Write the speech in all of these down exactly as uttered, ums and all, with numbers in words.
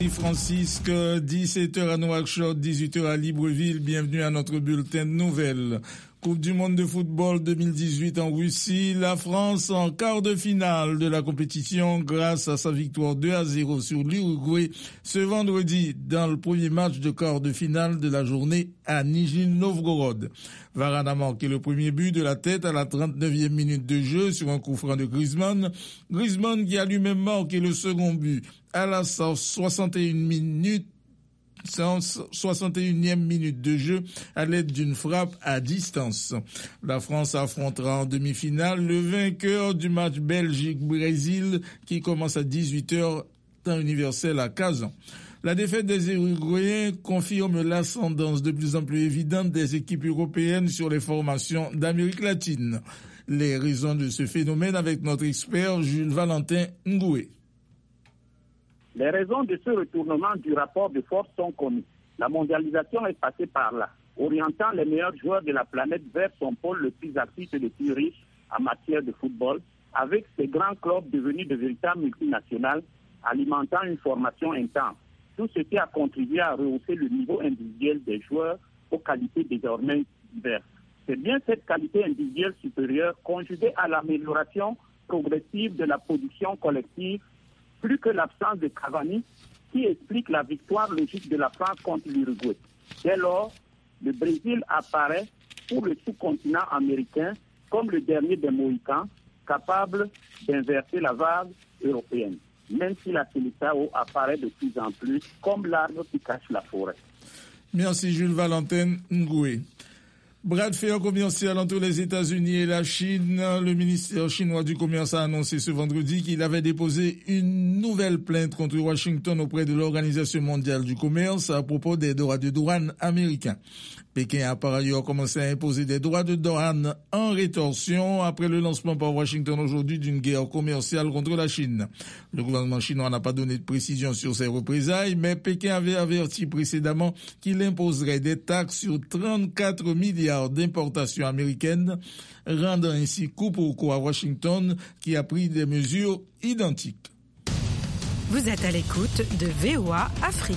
Francisque, dix-sept heures à Nouakchott, dix-huit heures à Libreville. Bienvenue à notre bulletin de nouvelles. Coupe du monde de football deux mille dix-huit en Russie. La France en quart de finale de la compétition grâce à sa victoire deux à zéro sur l'Uruguay ce vendredi dans le premier match de quart de finale de la journée à Nijni Novgorod. Varane a marqué le premier but de la tête à la trente-neuvième minute de jeu sur un coup franc de Griezmann. Griezmann qui a lui-même marqué le second but à la soixante et une minute soixante et unième minute de jeu à l'aide d'une frappe à distance. La France affrontera en demi-finale le vainqueur du match Belgique-Brésil qui commence à dix-huit heures temps universel à Kazan. La défaite des Uruguayens confirme l'ascendance de plus en plus évidente des équipes européennes sur les formations d'Amérique latine. Les raisons de ce phénomène avec notre expert Jules Valentin Ngoué. Les raisons de ce retournement du rapport de force sont connues. La mondialisation est passée par là, orientant les meilleurs joueurs de la planète vers son pôle le plus actif et le plus riche en matière de football, avec ces grands clubs devenus de véritables multinationales, alimentant une formation intense. Tout ceci a contribué à rehausser le niveau individuel des joueurs aux qualités désormais diverses. C'est bien cette qualité individuelle supérieure, conjuguée à l'amélioration progressive de la production collective, plus que l'absence de Cavani, qui explique la victoire logique de la France contre l'Uruguay. Dès lors, le Brésil apparaît pour le sous-continent américain comme le dernier des Mohicans, capable d'inverser la vague européenne, même si la Seleção apparaît de plus en plus comme l'arbre qui cache la forêt. Merci Jules Valentin Ngoué. Bras de fer commercial entre les États-Unis et la Chine. Le ministère chinois du Commerce a annoncé ce vendredi qu'il avait déposé une nouvelle plainte contre Washington auprès de l'Organisation mondiale du commerce à propos des droits de douane américains. Pékin a par ailleurs commencé à imposer des droits de douane en rétorsion après le lancement par Washington aujourd'hui d'une guerre commerciale contre la Chine. Le gouvernement chinois n'a pas donné de précision sur ces représailles, mais Pékin avait averti précédemment qu'il imposerait des taxes sur trente-quatre milliards d'importations américaines, rendant ainsi coup pour coup à Washington qui a pris des mesures identiques. Vous êtes à l'écoute de V O A Afrique.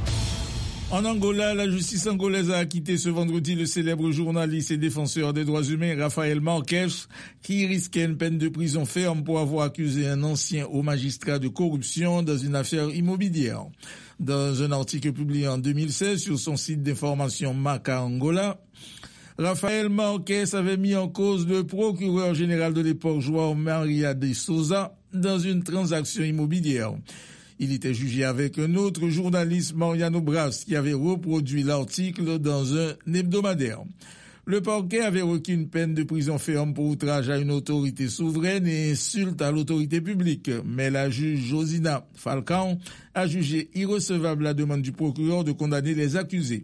En Angola, la justice angolaise a acquitté ce vendredi le célèbre journaliste et défenseur des droits humains Rafael Marques, qui risquait une peine de prison ferme pour avoir accusé un ancien haut magistrat de corruption dans une affaire immobilière. Dans un article publié en deux mille seize sur son site d'information Maca Angola, Rafael Marques avait mis en cause le procureur général de l'époque, João Maria de Souza, dans une transaction immobilière. Il était jugé avec un autre journaliste, Mariano Bras, qui avait reproduit l'article dans un hebdomadaire. Le parquet avait requis une peine de prison ferme pour outrage à une autorité souveraine et insulte à l'autorité publique. Mais la juge Josina Falcão a jugé irrecevable la demande du procureur de condamner les accusés,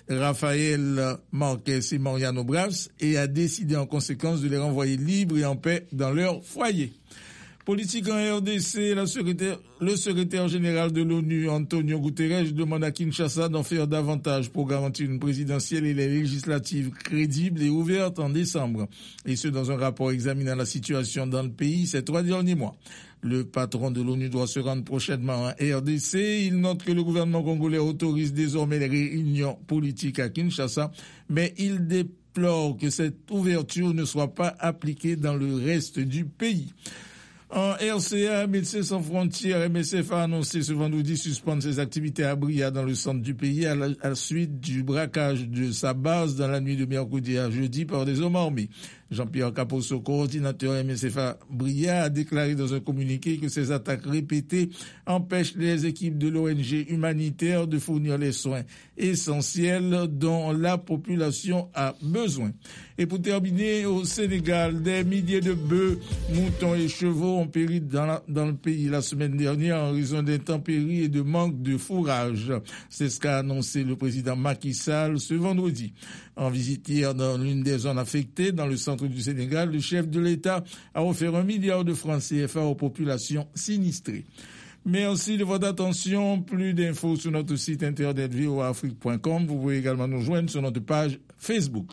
Rafael Marques et Mariano Bras, et a décidé en conséquence de les renvoyer libres et en paix dans leur foyer. Politique en R D C, la secrétaire, le secrétaire général de l'ONU, Antonio Guterres, demande à Kinshasa d'en faire davantage pour garantir une présidentielle et les législatives crédibles et ouvertes en décembre. Et ce, dans un rapport examinant la situation dans le pays ces trois derniers mois. Le patron de l'ONU doit se rendre prochainement en R D C. Il note que le gouvernement congolais autorise désormais les réunions politiques à Kinshasa, mais il déplore que cette ouverture ne soit pas appliquée dans le reste du pays. En R C A, Médecins sans frontières, M S F a annoncé ce vendredi suspendre ses activités à Bria dans le centre du pays à la, à la suite du braquage de sa base dans la nuit de mercredi à jeudi par des hommes armés. Jean-Pierre Caposso, coordinateur M S F à Bria, a déclaré dans un communiqué que ces attaques répétées empêchent les équipes de l'O N G humanitaire de fournir les soins essentiels dont la population a besoin. Et pour terminer, au Sénégal, des milliers de bœufs, moutons et chevaux ont péri dans, la, dans le pays la semaine dernière en raison d'intempéries et de manque de fourrage. C'est ce qu'a annoncé le président Macky Sall ce vendredi. En visite hier dans l'une des zones affectées, dans le centre du Sénégal, le chef de l'État a offert un milliard de francs C F A aux populations sinistrées. Merci de votre attention. Plus d'infos sur notre site internet v o a afrique point com. Vous pouvez également nous joindre sur notre page Facebook.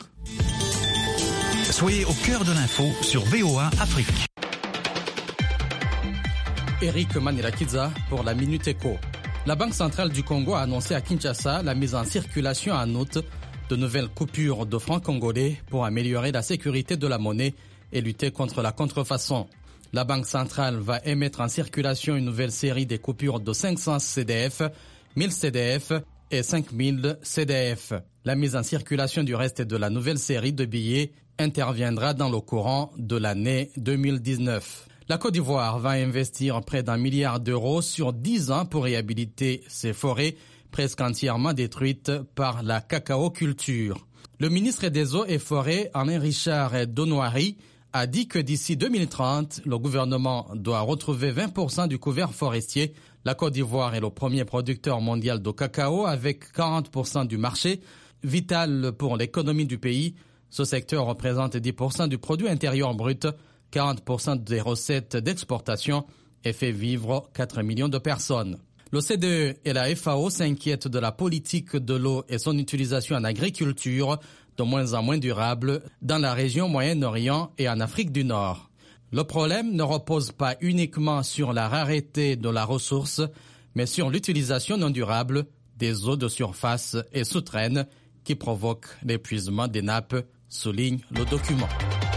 Soyez au cœur de l'info sur V O A Afrique. Eric Manirakidza pour la Minute Éco. La Banque centrale du Congo a annoncé à Kinshasa la mise en circulation en août de nouvelles coupures de francs congolais pour améliorer la sécurité de la monnaie et lutter contre la contrefaçon. La Banque centrale va émettre en circulation une nouvelle série de coupures de cinq cents C D F, mille C D F et cinq mille C D F. La mise en circulation du reste de la nouvelle série de billets interviendra dans le courant de l'année deux mille dix-neuf. La Côte d'Ivoire va investir près d'un milliard d'euros sur dix ans pour réhabiliter ses forêts presque entièrement détruites par la cacao-culture. Le ministre des Eaux et Forêts, Alain Richard Donoiry, a dit que d'ici deux mille trente, le gouvernement doit retrouver vingt pour cent du couvert forestier. La Côte d'Ivoire est le premier producteur mondial de cacao avec quarante pour cent du marché. Vital pour l'économie du pays, ce secteur représente dix pour cent du produit intérieur brut, quarante pour cent des recettes d'exportation et fait vivre quatre millions de personnes. Le C D E et la F A O s'inquiètent de la politique de l'eau et son utilisation en agriculture de moins en moins durable dans la région Moyen-Orient et en Afrique du Nord. Le problème ne repose pas uniquement sur la rareté de la ressource, mais sur l'utilisation non durable des eaux de surface et souterraines qui provoquent l'épuisement des nappes, souligne le document.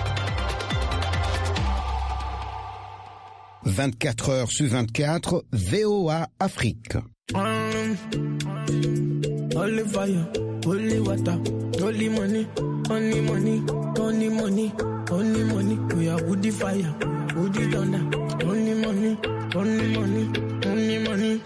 vingt-quatre heures sur vingt-quatre, V O A Afrique. Um, holy fire, holy water, holy money, only money, only money, only money. We are woody fire, woody thunder, only money, only money, only money.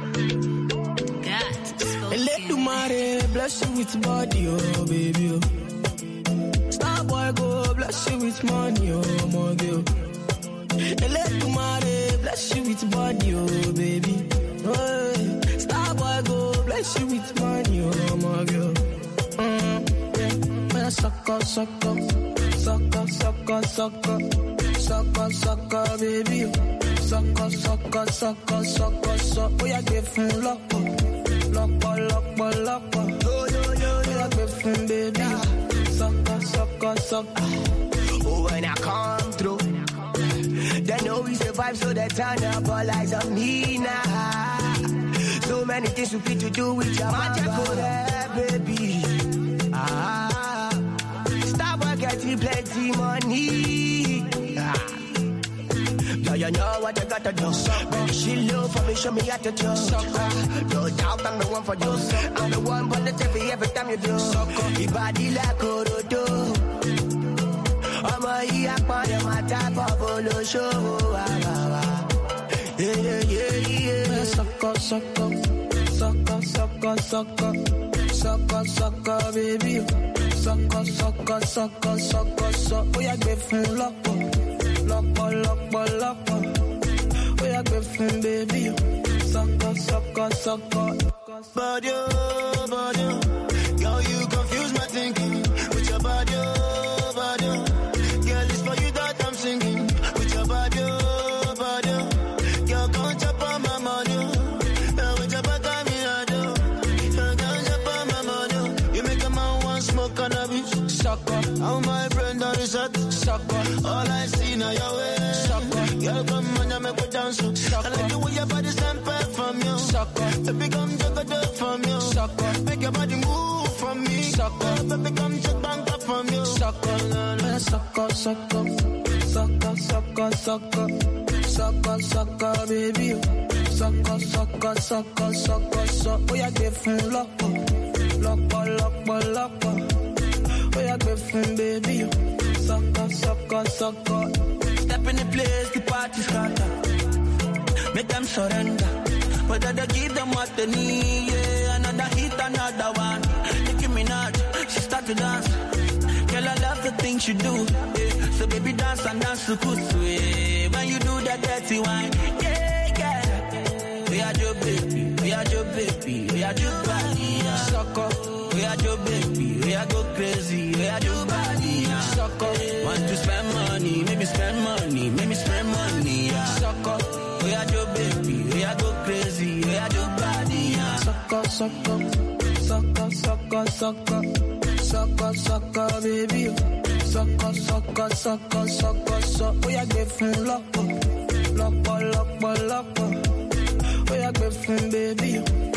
Let the money bless you with body, oh baby. Oh. Star boy go bless you with money, oh my girl. Let the money bless you with body, oh baby. Oh, star boy go bless you with money, oh my girl. Mm, yeah. Man, sucker, sucker, sucker, sucker, sucker, sucker, sucker, baby. Sucker, sucker, sucker, sucker, sucker. Oh, yeah, give him lock up, lock up, lock up, lock up. Oh, yo, yo, yeah, give him baby. Sucker, sucker, sucker. Oh, when I come through. They know we survive, so they turn up all eyes on me now. So many things we fit to do with your magical hair, baby. Ah, Starbucks getting plenty money. Ah. Yeah, you know what you gotta do. Baby, she love for me, show me how to do. Ah, no doubt I'm the one for you. I'm the one for the T V every time you do. Your body like Orodo. I'm a here for the matter of the show. Yeah, yeah, yeah, yeah. Sucker, sucker, sucker, sucker, sucker, sucker, sucker, baby. Sucker, sucker, sucker, sucker, sucker. Oh, yeah, give him lock up, lock up, lock up, lock up. Oh, yeah, give him baby. Sucker, sucker, sucker. Body, body, girl, you confuse my thinking with your body, body. All my friend on the shot, sucker. All I see now your way, sucker. Girl, come on, you make me dance, sucker. I like the way your body sample from you, sucker. Baby, come take a dip from you, sucker. Make your body move from me, sucker. Baby, come take bank up from you, sucker. Sucker, sucker, sucker, sucker, sucker, sucker, sucker, baby. Sucker, sucker, sucker, sucker, sucker. Oh, yeah, give him lock up, lock up, lock up, lock up. Oh, yeah, give him baby. Sucker, sucker, sucker. Step in the place, the party starter. Make them surrender. Whether they give them what they need, yeah. Another hit, another one. Nicki Minaj, she start to dance. Girl, I love the things you do, yeah. So baby, dance and dance to kusu, yeah. When you do that dirty wine, yeah, yeah. We are your baby, we are your baby, we are your body, yeah. Sucker. We are your baby, we are go crazy, we are your body, yeah. Sucker. Want to spend money, maybe spend money, maybe spend money, yeah. Sucker. We are your baby, we are go crazy, we are your body, yeah. Sucker, sucker, sucker, sucker, sucker, sucker, sucker, baby. Sucker, sucker, sucker, sucker, sucker. We are give him lock up, lock up, lock up, lock up. We are baby.